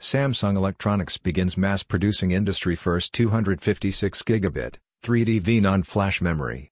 Samsung Electronics begins mass-producing industry-first 256 gigabit 3D VNAND flash memory.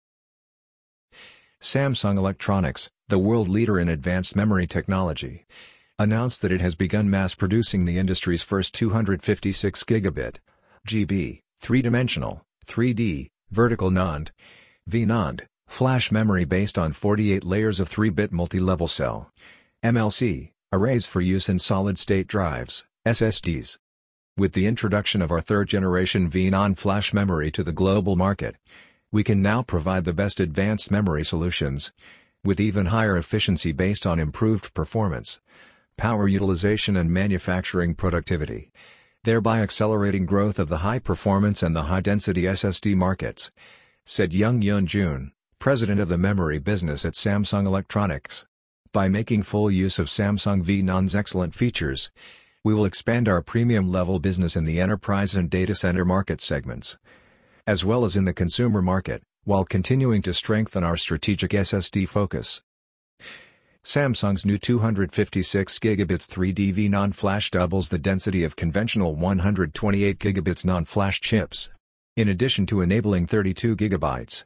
Samsung Electronics, the world leader in advanced memory technology, announced that it has begun mass-producing the industry's first 256 gigabit GB, three-dimensional, 3D, vertical NAND, VNAND, flash memory based on 48 layers of 3-bit multi-level cell MLC arrays for use in solid-state drives, SSDs. With the introduction of our third-generation VNAND flash memory to the global market, we can now provide the best advanced memory solutions, with even higher efficiency based on improved performance, power utilization and manufacturing productivity, thereby accelerating growth of the high-performance and the high-density SSD markets, said Young Yoon Jun, president of the memory business at Samsung Electronics. By making full use of Samsung VNAND's excellent features, we will expand our premium-level business in the enterprise and data center market segments, as well as in the consumer market, while continuing to strengthen our strategic SSD focus. Samsung's new 256 gigabits 3D VNAND flash doubles the density of conventional 128 gigabits NAND flash chips. In addition to enabling 32 gigabytes,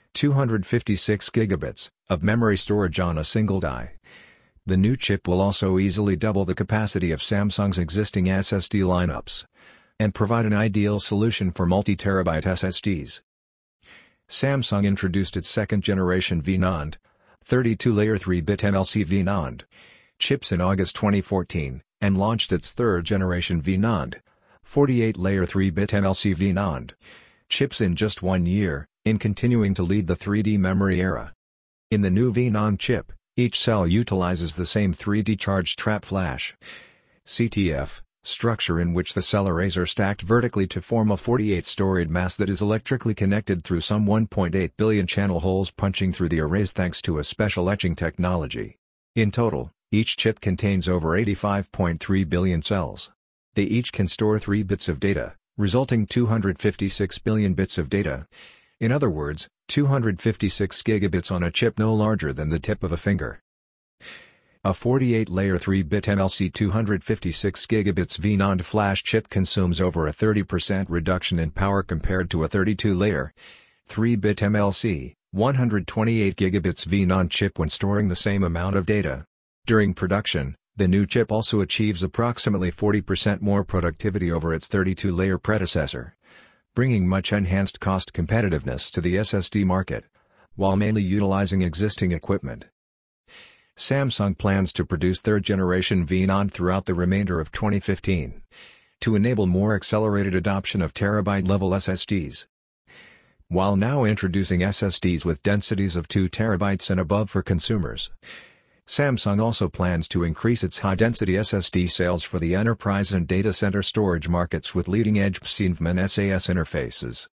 256 gigabits, of memory storage on a single die, the new chip will also easily double the capacity of Samsung's existing SSD lineups, and provide an ideal solution for multi-terabyte SSDs. Samsung introduced its second-generation VNAND, 32-layer 3-bit MLC VNAND, chips in August 2014, and launched its third-generation VNAND, 48-layer 3-bit MLC VNAND, chips in just 1 year, in continuing to lead the 3D memory era. In the new VNAND chip, each cell utilizes the same 3D charged trap flash (CTF) structure in which the cell arrays are stacked vertically to form a 48-storied mass that is electrically connected through some 1.8 billion channel holes punching through the arrays thanks to a special etching technology. In total, each chip contains over 85.3 billion cells. They each can store 3 bits of data, resulting 256 billion bits of data. In other words, 256 gigabits on a chip no larger than the tip of a finger. A 48-layer 3-bit MLC 256 gigabits VNAND flash chip consumes over a 30% reduction in power compared to a 32-layer 3-bit MLC 128 gigabits VNAND chip when storing the same amount of data. During production, the new chip also achieves approximately 40% more productivity over its 32-layer predecessor, bringing much enhanced cost competitiveness to the SSD market, while mainly utilizing existing equipment. Samsung plans to produce third-generation VNAND throughout the remainder of 2015, to enable more accelerated adoption of terabyte-level SSDs. While now introducing SSDs with densities of 2 terabytes and above for consumers, Samsung also plans to increase its high-density SSD sales for the enterprise and data center storage markets with leading-edge PCIe and SAS interfaces.